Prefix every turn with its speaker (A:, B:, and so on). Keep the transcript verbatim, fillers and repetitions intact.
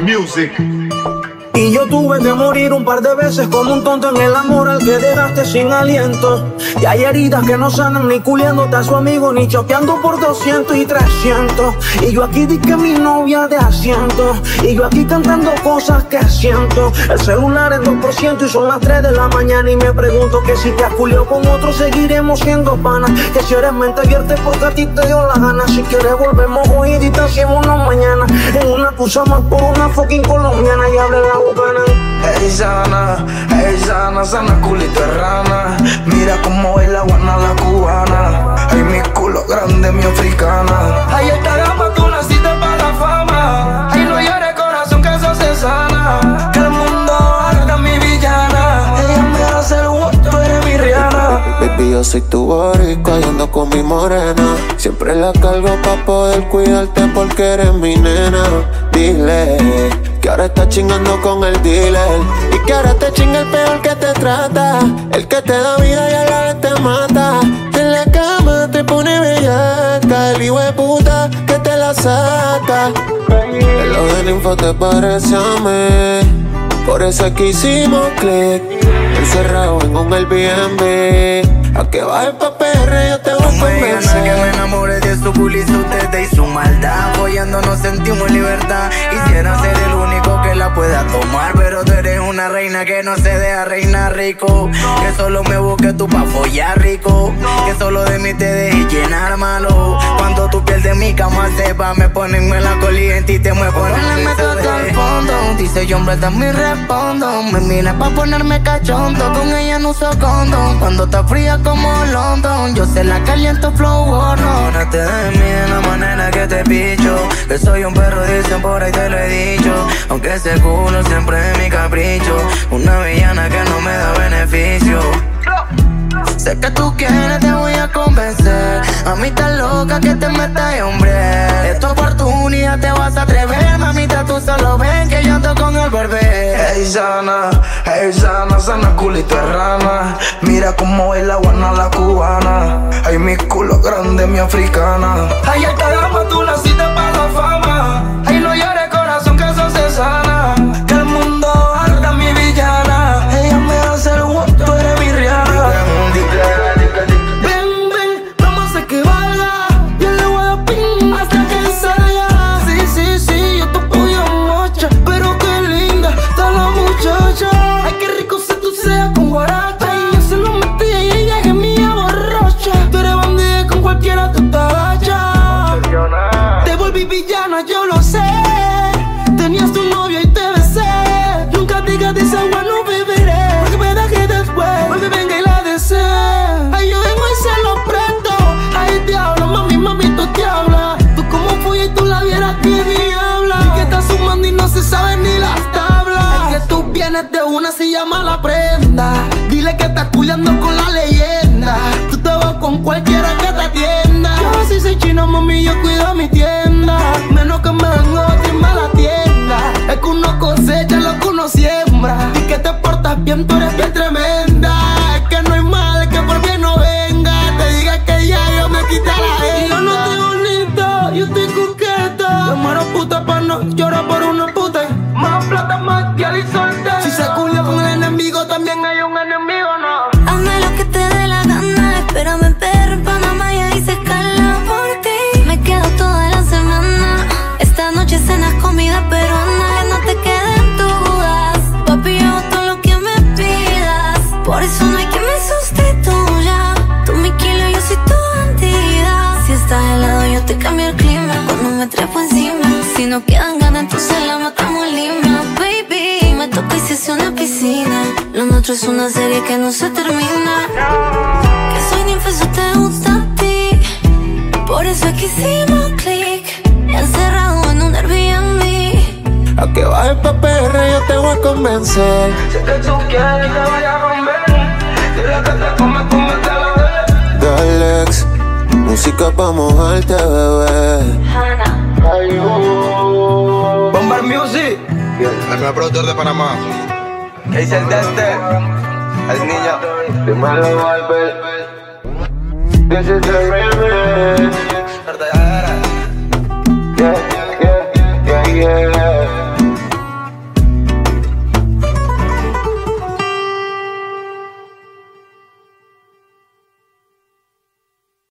A: Music.
B: Y yo tuve que morir un par de veces como un tonto en el amor al que dejaste sin aliento. Y hay heridas que no sanan ni culiándote a su amigo, ni choqueando por doscientos y trescientos. Y yo aquí di que mi novia de asiento, y yo aquí cantando cosas que siento. El celular en dos por ciento y son las tres de la mañana. Y me pregunto que si te has culiado con otro seguiremos siendo panas. Que si eres mente abierta porque a ti te dio la gana. Si quieres volvemos hoy y distanciémonos mañana. En una tusa más por una fucking colombiana y abre la boca.
C: Ey sana, ey sana, sana culito de rana. Mira cómo baila guana la cubana. Ay mi culo grande, mi africana. Ay esta gama tú naciste para la fama. Ay no llores corazón que eso se sana. Que el mundo haga mi villana. Ella me hace el gusto, tú eres mi Rihanna.
D: Baby yo soy tu boricua y ando con mi morena. Siempre la cargo pa' poder cuidarte porque eres mi nena. Dile que ahora estás chingando con el dealer y que ahora te chinga el peor que te trata. El que te da vida y a la vez te mata. En la cama te pone bellaca. El hijo de puta que te la saca. El ojo de ninfo te parece a mí. Por eso aquí hicimos click. Encerrado en un Airbnb. A que bajes pa' P R yo te voy a convencer.
C: Que me enamore de su culo y su teta y su maldad. Apoyando nos sentimos libertad. Quisiera ser el único que la pueda tomar, pero tú eres una reina que no se deja reinar rico. Que solo me busques tú pa' follar rico. Que solo de mí te dejes llenar malo. Cuando tu piel de mi cama sepa, me ponen melancolía en ti te muevo. Me meto hasta el fondo. Dice yo hombre también respondo. Me mira pa' ponerme cachondo. Con ella no uso condón. Cuando está fría como London, yo se la caliento flow horno. No te de mí de la manera que te picho. Que soy un perro, dicen por ahí te lo he dicho. Aunque ese culo siempre es mi capricho. Una villana que no me da beneficio. Sé que tú quieres, te voy a convencer. A mí tan loca que te metas, hombre. Es tu oportunidad, te vas a atrever. Mamita, tú solo ven que yo ando con el bebé. Hey sana, hey sana, sana culito de rana. Mira cómo baila guana la cubana. Ay mi culo grande, mi africana. Ay esta gama tú naciste para la fama. Ay no llores corazón que eso se sana. Que el mundo arda mi villana. Ella me hace el gusto, tú eres mi Rihanna.
B: Ven, ven, vamos a hacer que valga. Yo le voy a dar pin hasta que salga. Sí, sí, sí, yo te apoyo mocha. Pero qué linda está la muchacha. Ay, qué rico si tú seas con guaracha. Y yo se lo metí y ella que mía borracha. Tú eres bandida con cualquiera tú te agachas. Te volví villana, yo lo sé. Tenías tu novio y te besé. Nunca digas de esa agua no beberé. Porque me da que después vuelve, venga y la desee. Ay, yo vengo y se lo presto. Ay, diablo, mami, mami, tú te hablas. Tú como fui y tú la vieras que diabla. Y que estás sumando y no se sabe ni las tablas. Es que tú vienes de una, se llama la prenda. Dile que estás cuidando con la leyenda. Tú te vas con cualquiera que te atienda. Yo sí soy chino, mami, yo cuido mi tienda. Menos que me vengo a la tienda. Es que uno cosecha lo que uno siembra. Y que te portas bien, tú eres bien tremenda. Es que no hay mal que por bien no venga. Te diga que ya yo me quité la venda. Yo no estoy bonito, yo estoy coqueta. Yo muero puta pa' no llorar por una puta. Más plata, más que y soltera. Si se culia con el enemigo, también hay un enemigo, no.
E: Hazme lo que te dé la gana. Espérame, perro, en Panamá y ahí se escala por ti. Me quedo toda la semana. Esta noche cenas comida peruana. Que no te queden dudas. Papi, yo hago todo lo que me pidas. Por eso no hay que me sustituya. Tú mi kilo, yo soy tu bandida. Si estás helado, yo te cambio el clima. Cuando me trepo encima. Si no quedan ganas, entonces la matamos lima. Baby, me toca y se hace una piscina. Lo nuestro es una serie que no se termina. Que soy ninfa, eso te gusta a ti. Por eso aquí hicimos click. Encerrado en un Airbnb.
D: A que bajes pa' P R yo te voy a convencer.
C: Sé que tú quieres que vaya a romper. Dile que te come, cómete la vez.
D: Dalex, música pa' mojarte, bebé.
C: Bombar Music.
A: El mejor productor de Panamá.
C: ¿Qué dice el Dexter? El niño.
D: Dímelo, Albert. This is the remix.
C: Yeah.